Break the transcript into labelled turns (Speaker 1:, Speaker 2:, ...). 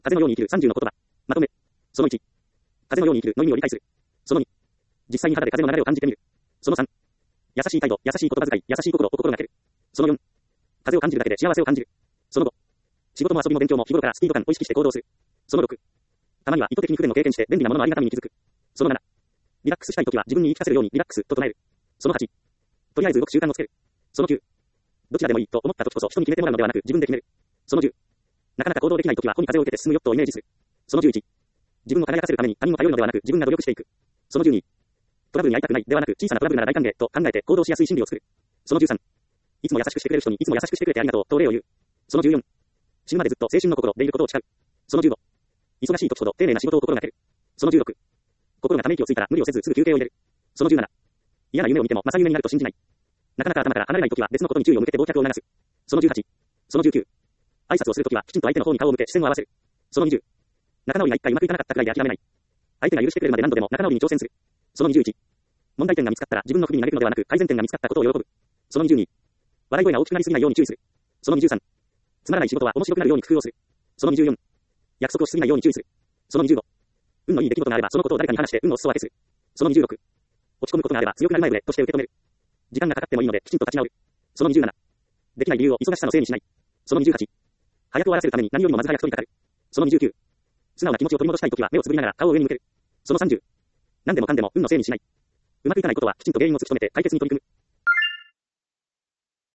Speaker 1: 風のように生きる30の言葉。まとめ。その1。風のように生きるの意味を理解する。その2。実際に肌で風の流れを感じてみる。その3。優しい態度、優しい言葉遣い、優しい心を心がける。その4。風を感じるだけで幸せを感じる。その5。仕事も遊びも勉強も日頃からスピード感を意識して行動する。その6。たまには意図的に不便を経験して便利なもののありがたみに気づく。その7。リラックスしたいときは自分に言い聞かせるようにリラックスと唱える。その8。とりあえず動く習慣をつける。その9。どちらでもいいと思ったときこそ人に決めてもらうのではなく自分で決める。その10。なかなか行動できないときは帆に風を受けて進むヨットをイメージする。その11。自分を輝かせるために他人を頼るのではなく自分が努力していく。その12。トラブルに会いたくないではなく小さなトラブルなら大歓迎と考えて行動しやすい心理を作る。その13。いつも優しくしてくれる人にいつも優しくしてくれてありがとうとお礼を言う。その14。死ぬまでずっと青春の心でいることを誓う。その15。忙しい時ほど丁寧な仕事を心がける。その16。心がため息をついたら無理をせずすぐ休憩を入れる。その17。嫌な夢を見ても正夢になると信じない。なかなか頭から離れない時は別のことに注意を向けて忘却を促す。その18。その19。挨拶をするときはきちんと相手の方に顔を向け視線を合わせる。その20。仲直りが一回うまくいかなかったくらいで諦めない。相手が許してくれるまで何度でも仲直りに挑戦する。その21。問題点が見つかったら自分の首に投げるのではなく改善点が見つかったことを喜ぶ。その22。笑い声が大きくなりすぎないように注意する。その23。つまらない仕事は面白くなるように工夫をする。その24。約束をしすぎないように注意する。その25。運のいい出来事があればそのことを誰かに話して運のお裾分けする。その26。落ち込むことがあれば強くなる前触れとして受け止める。時間がかかってもいいのできちんと立ち直る。その27。できない理由を忙しさのせいにしない。その28。早く終わらせるために何よりもまず早く取り掛かる。その29。素直な気持ちを取り戻したいときは目をつぶりながら顔を上に向ける。その30。何でもかんでも運のせいにしない。うまくいかないことはきちんと原因を突き止めて解決に取り組む。